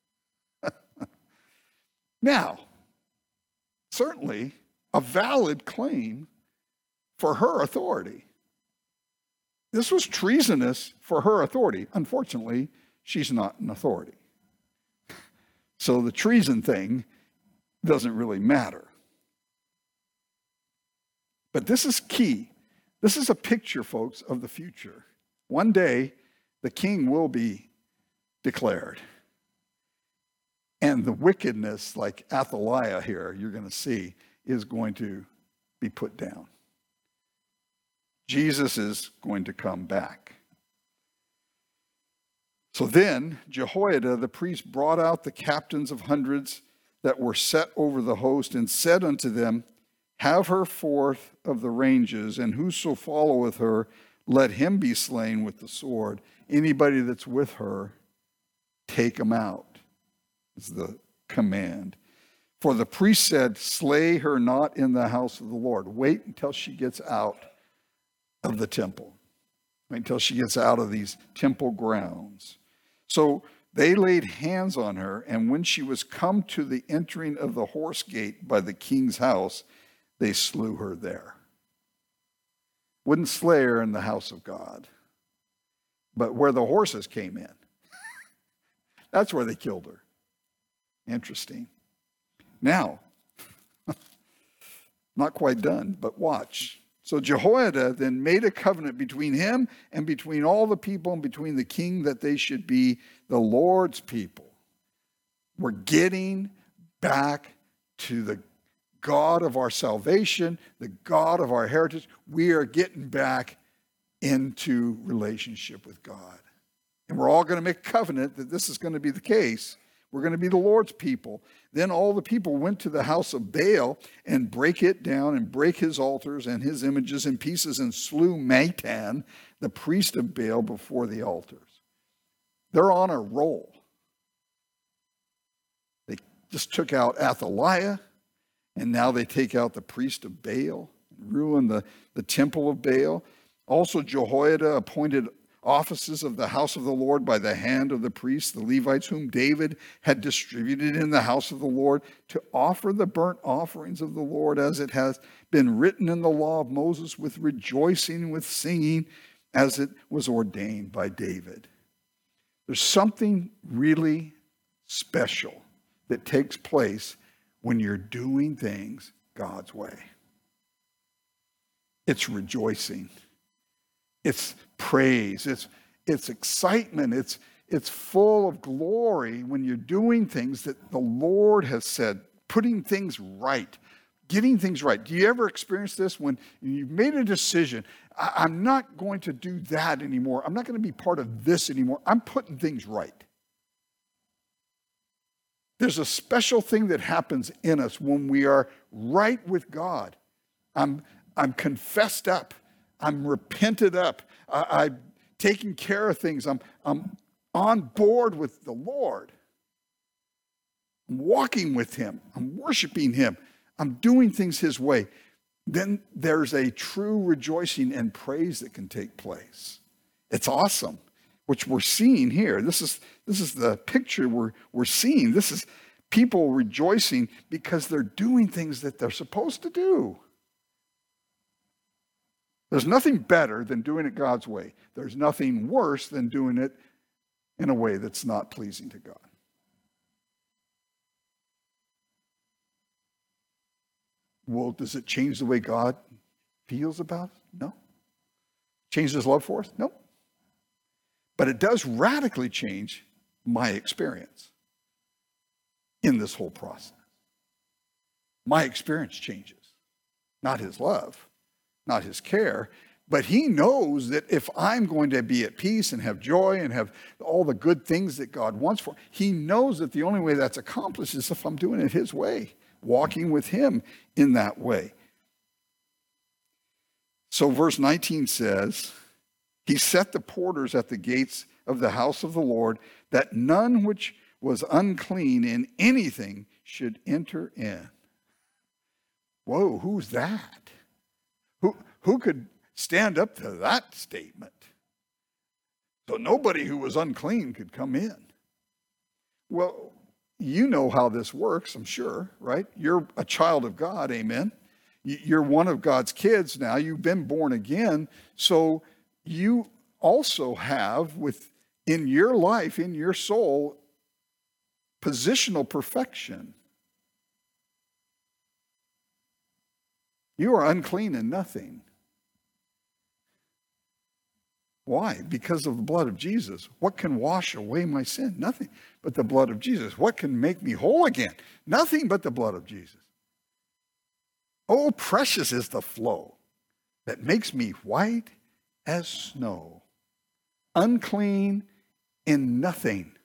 Now, certainly a valid claim for her authority. This was treasonous for her authority. Unfortunately, she's not an authority. So the treason thing doesn't really matter. But this is key. This is a picture, folks, of the future. One day, the king will be declared. And the wickedness, like Athaliah here, you're going to see, is going to be put down. Jesus is going to come back. So then Jehoiada the priest brought out the captains of hundreds that were set over the host, and said unto them, have her forth of the ranges, and whoso followeth her, let him be slain with the sword. Anybody that's with her, take him out, is the command. For the priest said, slay her not in the house of the Lord. Wait until she gets out of the temple. Wait until she gets out of these temple grounds. So they laid hands on her, and when she was come to the entering of the horse gate by the king's house, they slew her there. Wouldn't slay her in the house of God, but where the horses came in. That's where they killed her. Interesting. Now, not quite done, but watch. So Jehoiada then made a covenant between him and between all the people and between the king that they should be the Lord's people. We're getting back to the God of our salvation, the God of our heritage. We are getting back into relationship with God. And we're all going to make a covenant that this is going to be the case. We're going to be the Lord's people. Then all the people went to the house of Baal and break it down and break his altars and his images in pieces, and slew Matan, the priest of Baal, before the altars. They're on a roll. just took out Athaliah, and now they take out the priest of Baal, ruin the temple of Baal. Also, Jehoiada appointed offices of the house of the Lord by the hand of the priests, the Levites, whom David had distributed in the house of the Lord to offer the burnt offerings of the Lord, as it has been written in the law of Moses, with rejoicing, with singing, as it was ordained by David. There's something really special that takes place when you're doing things God's way. It's rejoicing. It's praise. It's excitement. It's full of glory when you're doing things that the Lord has said, putting things right, getting things right. Do you ever experience this when you've made a decision? I'm not going to do that anymore. I'm not going to be part of this anymore. I'm putting things right. There's a special thing that happens in us when we are right with God. I'm confessed up. I'm repented up. I'm taking care of things. I'm on board with the Lord. I'm walking with him. I'm worshiping him. I'm doing things his way. Then there's a true rejoicing and praise that can take place. It's awesome, which we're seeing here. This is the picture we're seeing. This is people rejoicing because they're doing things that they're supposed to do. There's nothing better than doing it God's way. There's nothing worse than doing it in a way that's not pleasing to God. Well, does it change the way God feels about us? No. Change his love for us? No. But it does radically change my experience in this whole process. My experience changes. Not his love, not his care, but he knows that if I'm going to be at peace and have joy and have all the good things that God wants for me, he knows that the only way that's accomplished is if I'm doing it his way, walking with him in that way. So verse 19 says, he set the porters at the gates of the house of the Lord, that none which was unclean in anything should enter in. Whoa, who's that? Who could stand up to that statement? So nobody who was unclean could come in. Well, you know how this works, I'm sure, right? You're a child of God, amen? You're one of God's kids now. You've been born again. So you also have in your life, in your soul, positional perfection. You are unclean in nothing. Why? Because of the blood of Jesus. What can wash away my sin? Nothing but the blood of Jesus. What can make me whole again? Nothing but the blood of Jesus. Oh, precious is the flow that makes me white as snow, unclean in nothing.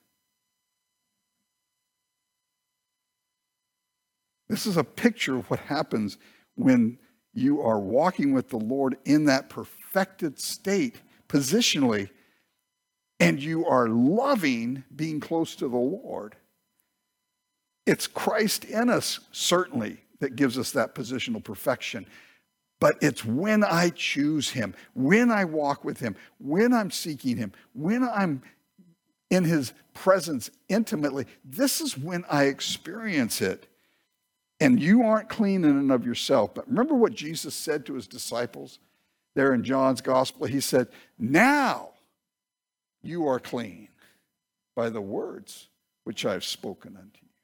This is a picture of what happens when you are walking with the Lord in that perfected state, positionally, and you are loving being close to the Lord. It's Christ in us, certainly, that gives us that positional perfection. But it's when I choose him, when I walk with him, when I'm seeking him, when I'm in his presence intimately, this is when I experience it. And you aren't clean in and of yourself. But remember what Jesus said to his disciples there in John's gospel? He said, now you are clean by the words which I have spoken unto you.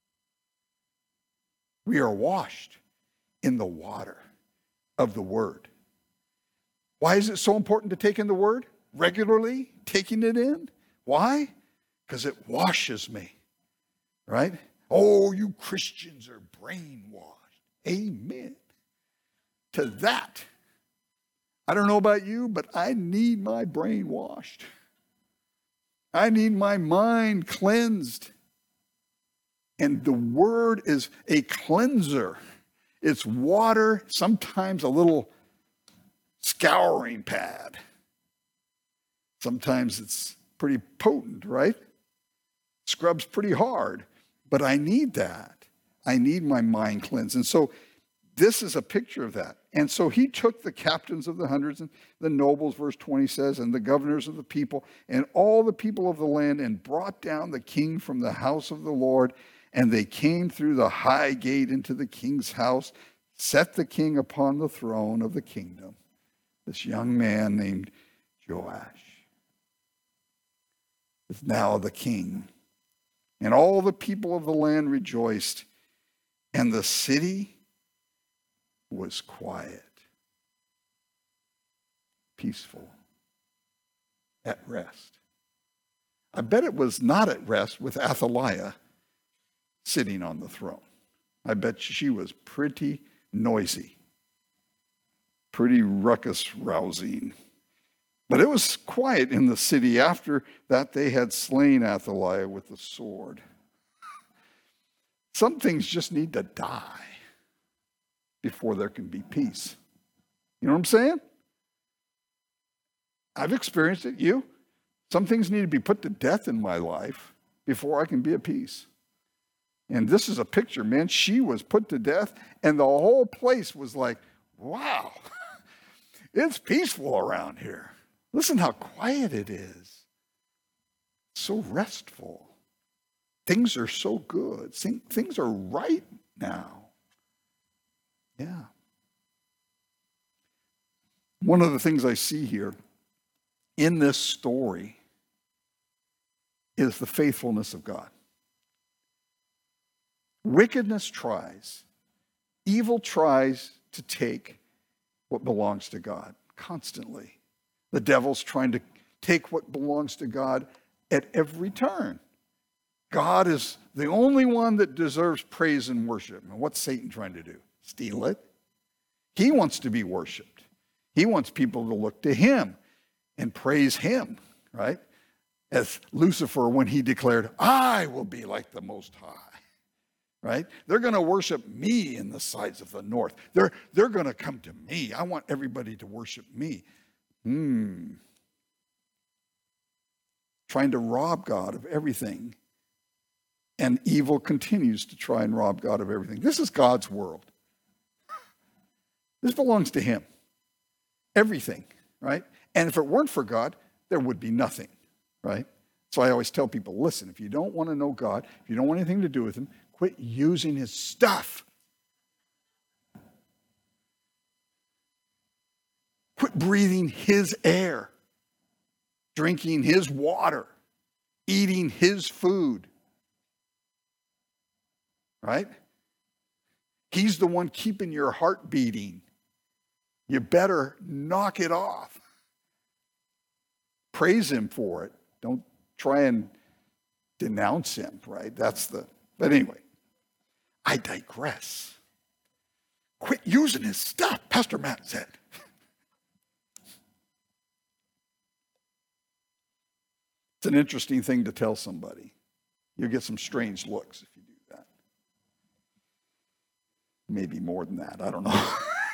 We are washed in the water of the word. Why is it so important to take in the word? Regularly taking it in? Why? Because it washes me, right? Oh, you Christians are brainwashed. Amen to that. I don't know about you, but I need my brain washed. I need my mind cleansed. And the word is a cleanser. It's water, sometimes a little scouring pad. Sometimes it's pretty potent, right? Scrubs pretty hard. But I need that. I need my mind cleansed. And so this is a picture of that. And so he took the captains of the hundreds and the nobles, verse 20 says, and the governors of the people, and all the people of the land, and brought down the king from the house of the Lord. And they came through the high gate into the king's house, set the king upon the throne of the kingdom. This young man named Joash is now the king. And all the people of the land rejoiced, and the city was quiet, peaceful, at rest. I bet it was not at rest with Athaliah sitting on the throne. I bet she was pretty noisy, pretty ruckus rousing. But it was quiet in the city after that they had slain Athaliah with the sword. Some things just need to die before there can be peace. You know what I'm saying? I've experienced it. You? Some things need to be put to death in my life before I can be at peace. And this is a picture, man. She was put to death, and the whole place was like, wow, it's peaceful around here. Listen how quiet it is. So restful. Things are so good. Things are right now. Yeah. One of the things I see here in this story is the faithfulness of God. Wickedness tries, evil tries to take what belongs to God constantly. The devil's trying to take what belongs to God at every turn. God is the only one that deserves praise and worship. And what's Satan trying to do? Steal it. He wants to be worshiped. He wants people to look to him and praise him, right? As Lucifer, when he declared, I will be like the Most High, right? They're going to worship me in the sides of the north. They're going to come to me. I want everybody to worship me. Trying to rob God of everything. And evil continues to try and rob God of everything. This is God's world. This belongs to him. Everything, right? And if it weren't for God, there would be nothing, right? So I always tell people, listen, if you don't want to know God, if you don't want anything to do with him, quit using his stuff. Quit breathing his air, drinking his water, eating his food, right? He's the one keeping your heart beating. You better knock it off. Praise him for it. Don't try and denounce him, right? But anyway, I digress. Quit using his stuff, Pastor Matt said. It's an interesting thing to tell somebody. You'll get some strange looks if you do that. Maybe more than that. I don't know.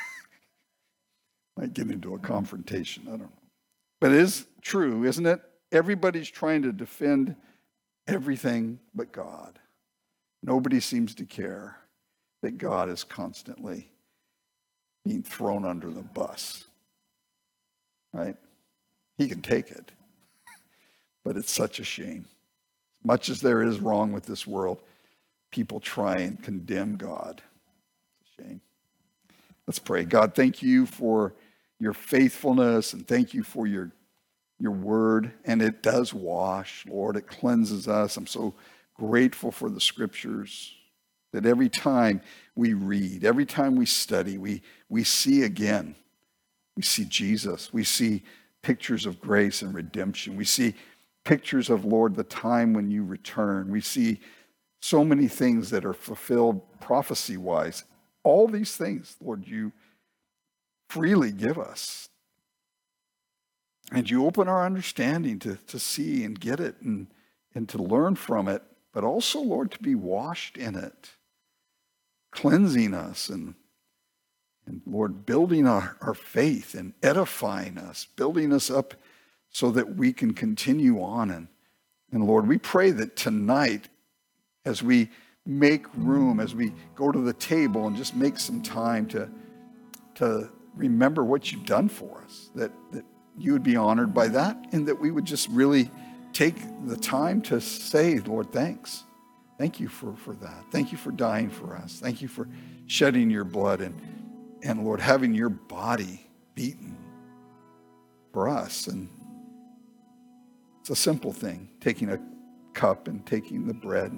Might get into a confrontation. I don't know. But it is true, isn't it? Everybody's trying to defend everything but God. Nobody seems to care that God is constantly being thrown under the bus. Right? He can take it. But it's such a shame. As much as there is wrong with this world, people try and condemn God. It's a shame. Let's pray. God, thank you for your faithfulness, and thank you for your word. And it does wash, Lord. It cleanses us. I'm so grateful for the scriptures, that every time we read, every time we study, we see again. We see Jesus. We see pictures of grace and redemption. We see pictures of, Lord, the time when you return. We see so many things that are fulfilled prophecy-wise. All these things, Lord, you freely give us. And you open our understanding to see and get it and to learn from it, but also, Lord, to be washed in it, cleansing us and Lord, building our faith and edifying us, building us up so that we can continue on. And Lord, we pray that tonight, as we make room as we go to the table and just make some time to remember what you've done for us, that you would be honored by that, and that we would just really take the time to say, Lord, thanks. Thank you for that. Thank you for dying for us. Thank you for shedding your blood and Lord, having your body beaten for us. And it's a simple thing, taking a cup and taking the bread.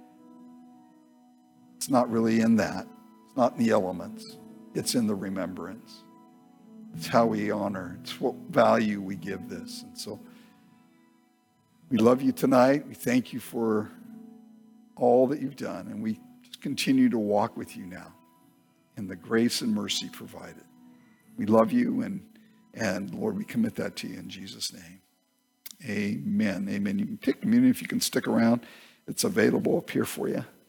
It's not really in that. It's not in the elements. It's in the remembrance. It's how we honor. It's what value we give this. And so we love you tonight. We thank you for all that you've done. And we just continue to walk with you now in the grace and mercy provided. We love you, and Lord, we commit that to you in Jesus' name. Amen. Amen. You can take communion if you can stick around. It's available up here for you.